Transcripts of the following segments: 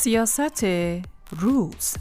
سیاست روز.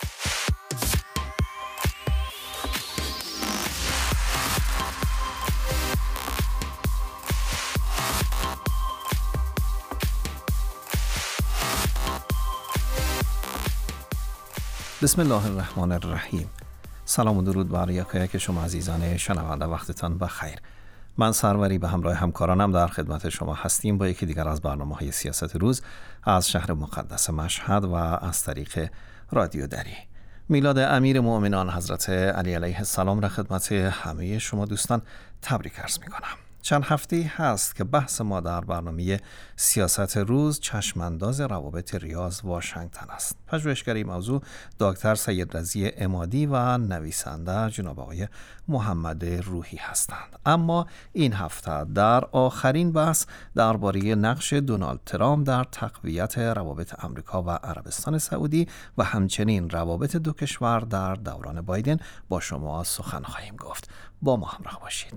بسم الله الرحمن الرحیم. سلام و درود بر یک شما عزیزان شنونده، وقتتان بخیر. من سروری به همراه همکارانم در خدمت شما هستیم با یکی دیگر از برنامه‌های سیاست روز از شهر مقدس مشهد و از طریق رادیو دری. میلاد امیر مؤمنان حضرت علی علیه السلام را خدمت همه شما دوستان تبریک عرض می‌کنم. چند هفته هست که بحث ما در برنامه سیاست روز چشمانداز روابط ریاض واشنگتن است. پژوهشگر این موضوع دکتر سید رضی عمادی و نویسنده جناب آقای محمد روحی هستند. اما این هفته در آخرین بحث درباره نقش دونالد ترامپ در تقویت روابط آمریکا و عربستان سعودی و همچنین روابط دو کشور در دوران بایدن با شما سخن خواهیم گفت. با ما همراه باشید.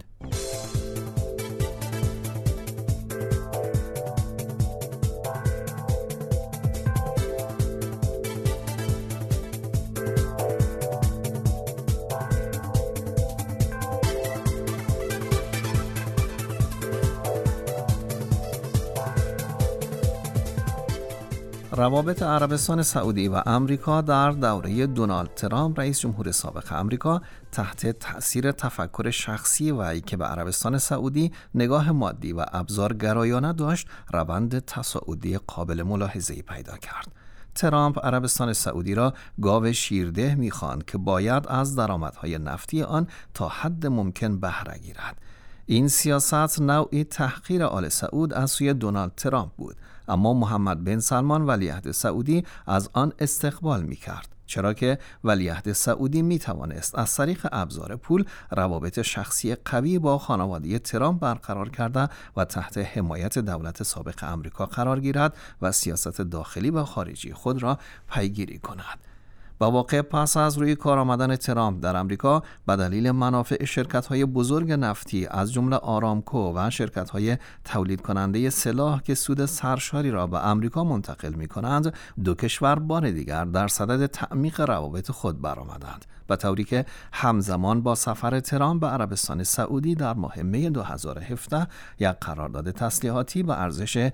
روابط عربستان سعودی و آمریکا در دوره دونالد ترامپ رئیس جمهور سابق آمریکا تحت تأثیر تفکر شخصی وی که به عربستان سعودی نگاه مادی و ابزارگرایانه داشت، روند تصاعدی قابل ملاحظه‌ای پیدا کرد. ترامپ عربستان سعودی را گاو شیرده می‌خواند که باید از درآمدهای نفتی آن تا حد ممکن بهره گیرد. این سیاست نوعی تحقیر آل سعود از سوی دونالد ترامپ بود، اما محمد بن سلمان ولیعهد سعودی از آن استقبال می‌کرد، چرا که ولیعهد سعودی می‌توانست از طریق ابزار پول روابط شخصی قوی با خانواده ترامپ برقرار کرده و تحت حمایت دولت سابق آمریکا قرار گیرد و سیاست داخلی و خارجی خود را پیگیری کند. با واقع پس از روی کار آمدن ترامپ در آمریکا به دلیل منافع شرکت‌های بزرگ نفتی از جمله آرامکو و شرکت‌های تولید کننده سلاح که سود سرشاری را به آمریکا منتقل می‌کنند، دو کشور بار دیگر در صدد تعمیق روابط خود برآمدند، به طوری که همزمان با سفر ترامپ به عربستان سعودی در ماه می 2017 یک قرارداد تسلیحاتی به ارزش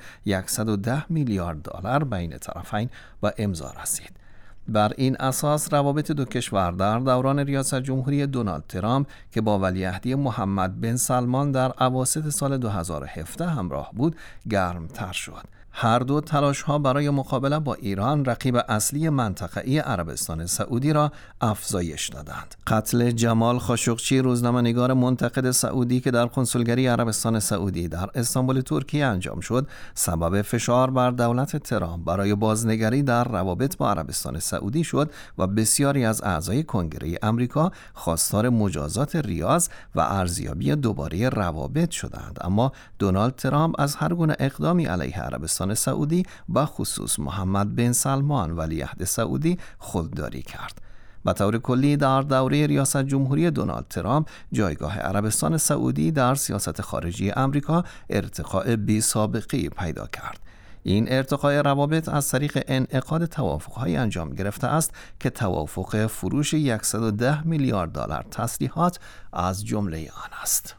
110 میلیارد دلار بین طرفین به امضا رسید. بر این اساس روابط دو کشور در دوران ریاست جمهوری دونالد ترامپ که با ولیعهدی محمد بن سلمان در اواسط سال 2017 همراه بود، گرمتر شد. هر دو تلاش‌ها برای مقابله با ایران، رقیب اصلی منطقه‌ای عربستان سعودی، را افزایش دادند. قتل جمال خاشقچی، روزنامه‌نگار منتقد سعودی که در کنسولگری عربستان سعودی در استانبول ترکیه انجام شد، سبب فشار بر دولت ترامپ برای بازنگری در روابط با عربستان سعودی شد و بسیاری از اعضای کنگره آمریکا خواستار مجازات ریاض و ارزیابی دوباره روابط شدند. اما دونالد ترامپ از هر گونه اقدامی علیه عربستان سعودی و خصوص محمد بن سلمان ولیعهد سعودی خودداری کرد. به طور کلی در دوره ریاست جمهوری دونالد ترامپ جایگاه عربستان سعودی در سیاست خارجی آمریکا ارتقاء بی‌سابقه‌ای پیدا کرد. این ارتقاء روابط از طریق انعقاد توافق‌های انجام گرفته است که توافق فروش 110 میلیارد دلار تسلیحات از جمله آن است.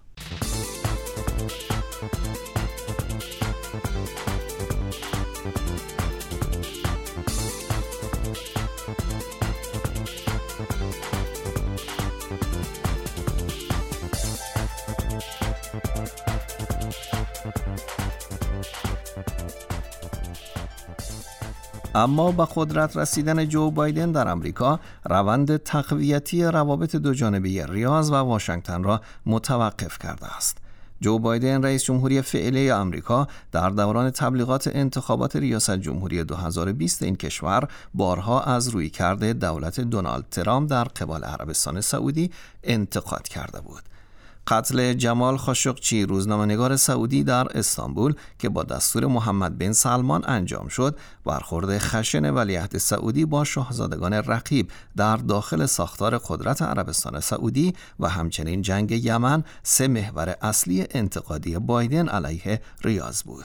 اما با قدرت رسیدن جو بایدن در آمریکا، روند تقویتی روابط دوجانبه ریاض و واشنگتن را متوقف کرده است. جو بایدن رئیس جمهوری فعلی آمریکا در دوران تبلیغات انتخابات ریاست جمهوری 2020 این کشور بارها از رویکرد دولت دونالد ترامپ در قبال عربستان سعودی انتقاد کرده بود. قتل جمال خاشقچی، روزنامه‌نگار سعودی در استانبول که با دستور محمد بن سلمان انجام شد، برخورد خشن ولیعهد سعودی با شاهزادگان رقیب در داخل ساختار قدرت عربستان سعودی و همچنین جنگ یمن سه محور اصلی انتقادی بایدن علیه ریاض بود.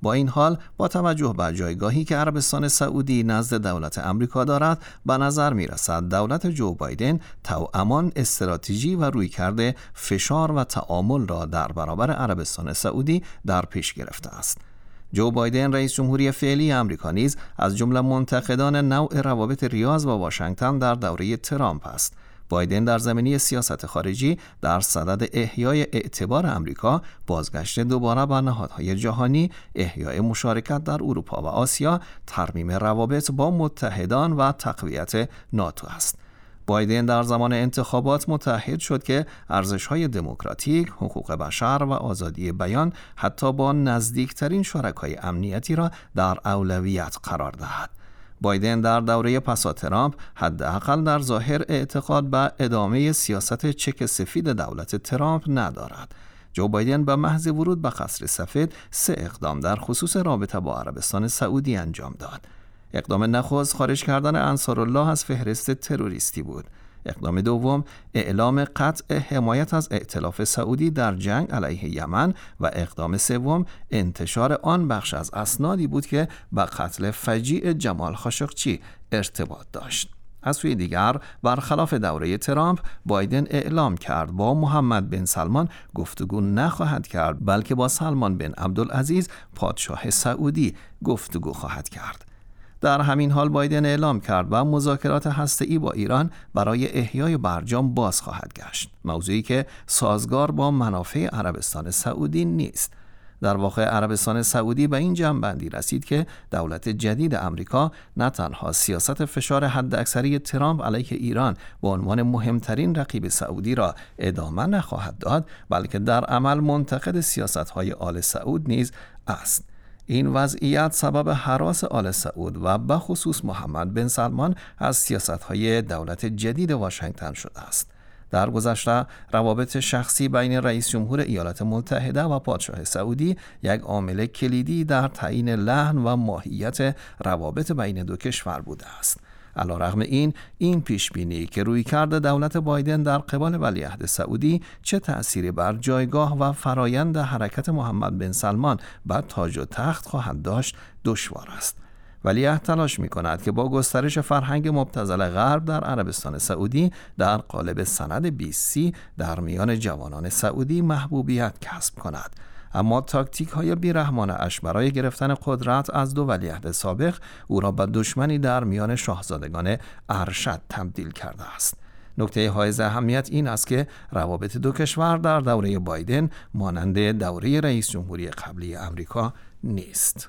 با این حال با توجه به جایگاهی که عربستان سعودی نزد دولت آمریکا دارد، به نظر می‌رسد دولت جو بایدن توامان استراتژی و رویکرد فشار و تعامل را در برابر عربستان سعودی در پیش گرفته است. جو بایدن رئیس جمهوری فعلی آمریکا نیز از جمله منتقدان نوع روابط ریاض و واشنگتن در دوره ترامپ است. بایدن در زمینه سیاست خارجی در صدد احیای اعتبار آمریکا، بازگشت دوباره به نهادهای جهانی، احیای مشارکت در اروپا و آسیا، ترمیم روابط با متحدان و تقویت ناتو است. بایدن در زمان انتخابات متعهد شد که ارزش‌های دموکراتیک، حقوق بشر و آزادی بیان حتی با نزدیکترین شرکای امنیتی را در اولویت قرار دهد. بایدن در دوره پسا ترامپ حداقل در ظاهر اعتقاد به ادامه سیاست چک سفید دولت ترامپ ندارد. جو بایدن به محض ورود به قصر سفید 3 اقدام در خصوص رابطه با عربستان سعودی انجام داد. اقدام نخست خارج کردن انصارالله از فهرست تروریستی بود. اقدام دوم اعلام قطع حمایت از ائتلاف سعودی در جنگ علیه یمن و اقدام سوم انتشار آن بخش از اسنادی بود که با قتل فجیع جمال خاشقچی ارتباط داشت. از سوی دیگر برخلاف دوره ترامپ، بایدن اعلام کرد با محمد بن سلمان گفتگو نخواهد کرد، بلکه با سلمان بن عبدالعزیز پادشاه سعودی گفتگو خواهد کرد. در همین حال بایدن اعلام کرد و مذاکرات هسته‌ای با ایران برای احیای برجام باز خواهد گشت، موضوعی که سازگار با منافع عربستان سعودی نیست. در واقع عربستان سعودی به این جمع‌بندی رسید که دولت جدید آمریکا نه تنها سیاست فشار حداکثری ترامپ علیه ایران به عنوان مهمترین رقیب سعودی را ادامه نخواهد داد، بلکه در عمل منتقد سیاست‌های آل سعود نیز است. این وضعیت سبب هراس آل سعود و به خصوص محمد بن سلمان از سیاست‌های دولت جدید واشنگتن شده است. در گذشته روابط شخصی بین رئیس جمهور ایالات متحده و پادشاه سعودی یک عامل کلیدی در تعیین لحن و ماهیت روابط بین دو کشور بوده است. علیرغم این پیشبینی که رویکرد دولت بایدن در قبال ولیعهد سعودی چه تأثیری بر جایگاه و فرایند حرکت محمد بن سلمان بر تاج و تخت خواهد داشت دشوار است. ولیعهد تلاش می‌کند که با گسترش فرهنگ مبتذل غرب در عربستان سعودی در قالب سند 20 در میان جوانان سعودی محبوبیت کسب کند. اما تاکتیک‌های بیرحمانه اش برای گرفتن قدرت از دو ولیعهد سابق او را به دشمنی در میان شاهزادگان ارشد تبدیل کرده است. نکته حائز اهمیت این است که روابط دو کشور در دوره بایدن مانند دوره رئیس جمهوری قبلی آمریکا نیست.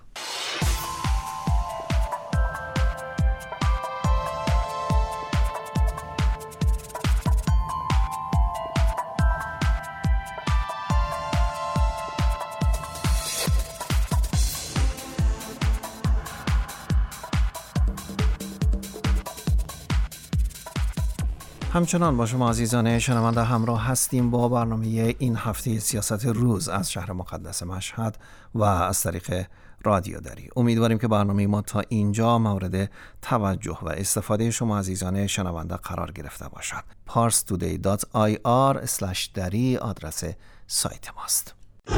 همچنان با شما عزیزان شنونده همراه هستیم با برنامه این هفته سیاست روز از شهر مقدس مشهد و از طریق رادیو دری. امیدواریم که برنامه ما تا اینجا مورد توجه و استفاده شما عزیزان شنونده قرار گرفته باشد. parstoday.ir/dari آدرس سایت ماست.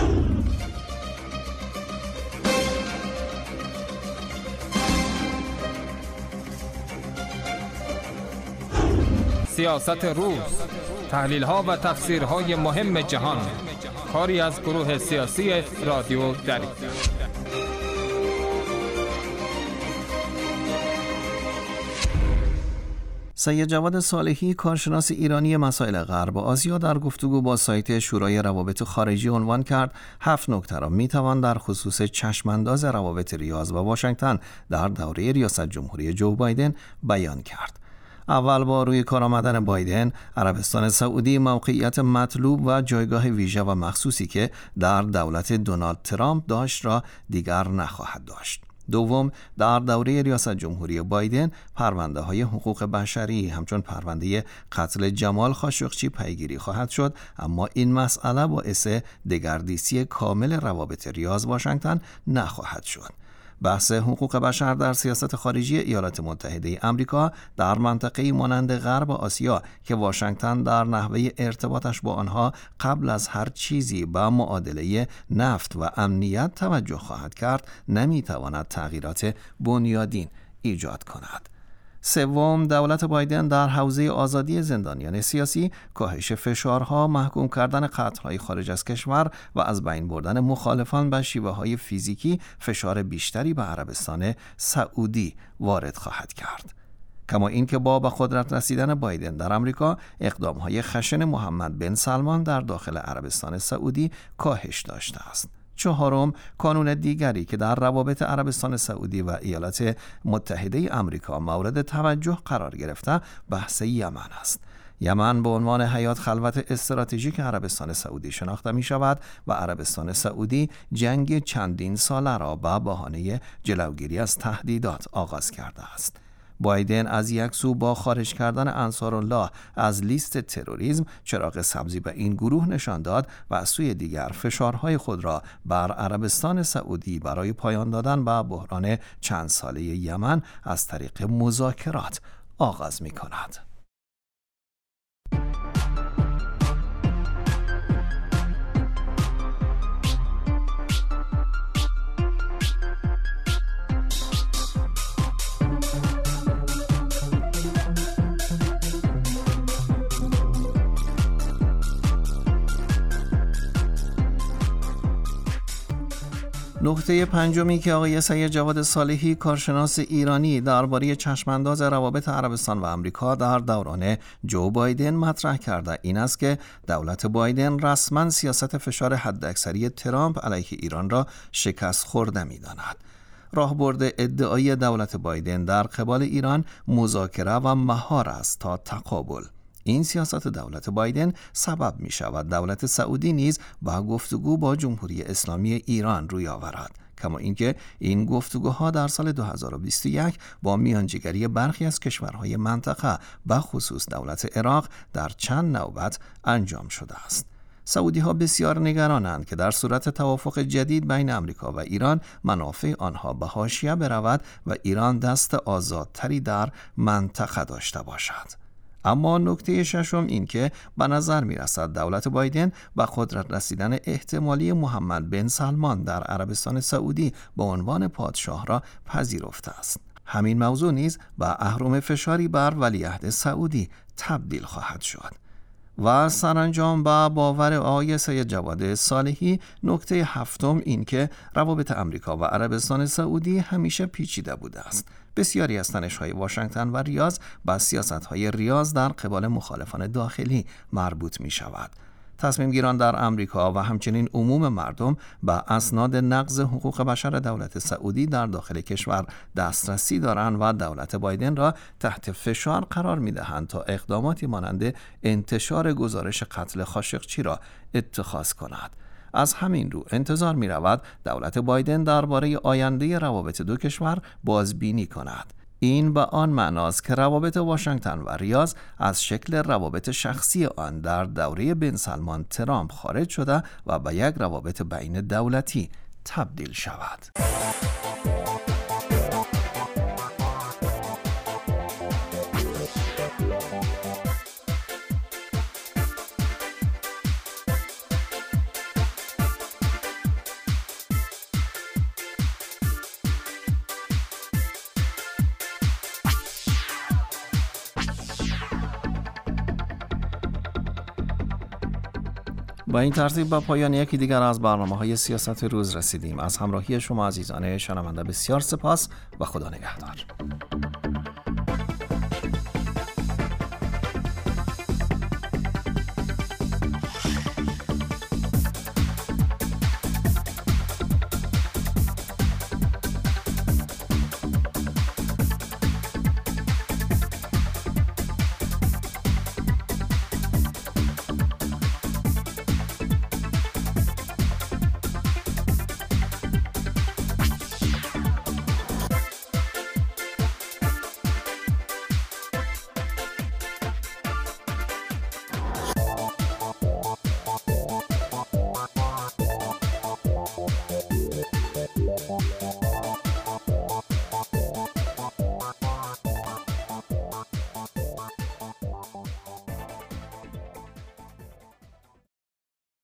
سیاست روز، تحلیل‌ها و تفسیرهای مهم جهان، کاری از گروه سیاسی رادیو دری. سید جواد صالحی، کارشناس ایرانی مسائل غرب و آسیا، در گفتگو با سایت شورای روابط خارجی عنوان کرد 7 نکته را میتوان در خصوص چشمانداز روابط ریاض و واشنگتن در دوره ریاست جمهوری جو بایدن بیان کرد. اول با روی کار آمدن بایدن، عربستان سعودی موقعیت مطلوب و جایگاه ویژه و مخصوصی که در دولت دونالد ترامپ داشت را دیگر نخواهد داشت. دوم، در دوره ریاست جمهوری بایدن پرونده های حقوق بشری همچون پرونده قتل جمال خاشقچی پیگیری خواهد شد، اما این مسئله باعث دگردیسی کامل روابط ریاض واشنگتن نخواهد شد. بحث حقوق بشر در سیاست خارجی ایالات متحده آمریکا در منطقه‌ای مانند غرب آسیا که واشنگتن در نحوه ارتباطش با آنها قبل از هر چیزی به معادله نفت و امنیت توجه خواهد کرد، نمی‌تواند تغییرات بنیادین ایجاد کند. سوم، دولت بایدن در حوزه آزادی زندانیان سیاسی، کاهش فشارها، محکوم کردن قتل‌های خارج از کشور و از بین بردن مخالفان به شیوه‌های فیزیکی فشار بیشتری به عربستان سعودی وارد خواهد کرد. کما اینکه با به قدرت رسیدن بایدن در آمریکا، اقدام‌های خشن محمد بن سلمان در داخل عربستان سعودی کاهش داشته است. چهارم، کانون دیگری که در روابط عربستان سعودی و ایالات متحده آمریکا مورد توجه قرار گرفته، بحث یمن است. یمن به عنوان حیات خلوت استراتژیک عربستان سعودی شناخته می شود و عربستان سعودی جنگ چندین ساله را به بهانه جلوگیری از تهدیدات آغاز کرده است. بایدن از یک سو با خارج کردن انصارالله از لیست تروریسم چراغ سبزی به این گروه نشان داد و از سوی دیگر فشارهای خود را بر عربستان سعودی برای پایان دادن به بحران چند ساله یمن از طریق مذاکرات آغاز می کند. نکته پنجمی که آقای سید جواد صالحی، کارشناس ایرانی، درباره چشمانداز روابط عربستان و آمریکا در دوران جو بایدن مطرح کرده این است که دولت بایدن رسما سیاست فشار حداکثری ترامپ علیه ایران را شکست خورده می‌داند. راهبرد ادعای دولت بایدن در قبال ایران مذاکره و مهار است تا تقابل. این سیاست دولت بایدن سبب می شود دولت سعودی نیز با گفتگو با جمهوری اسلامی ایران روی آورد. کما اینکه این گفتگوها در سال 2021 با میانجیگری برخی از کشورهای منطقه به خصوص دولت عراق در چند نوبت انجام شده است. سعودی ها بسیار نگرانند که در صورت توافق جدید بین آمریکا و ایران منافع آنها به حاشیه برود و ایران دست آزادتری در منطقه داشته باشد. اما نکته ششم این که به نظر می رسد دولت بایدن با قدرت رسیدن احتمالی محمد بن سلمان در عربستان سعودی به عنوان پادشاه را پذیرفته است. همین موضوع نیز به اهرم فشاری بر ولیعهد سعودی تبدیل خواهد شد. و سرانجام با باور آقای سید جواد صالحی، نکته هفتم این که روابط آمریکا و عربستان سعودی همیشه پیچیده بوده است. بسیاری از تنش‌های واشنگتن و ریاض با سیاست‌های ریاض در قبال مخالفان داخلی مربوط می‌شود. تصمیم گیران در آمریکا و همچنین عموم مردم به اسناد نقض حقوق بشر دولت سعودی در داخل کشور دسترسی دارند و دولت بایدن را تحت فشار قرار می‌دهند تا اقداماتی مانند انتشار گزارش قتل خاشقچی را اتخاذ کند. از همین رو انتظار می رود دولت بایدن درباره آینده روابط دو کشور بازبینی کند. این به آن معناست که روابط واشنگتن و ریاض از شکل روابط شخصی آن در دوره بن سلمان ترامپ خارج شده و به یک روابط بین دولتی تبدیل شود. با این ترتیب به پایان یکی دیگر از برنامه‌های سیاست روز رسیدیم. از همراهی شما عزیزان شنونده بسیار سپاس و خدا نگهدار.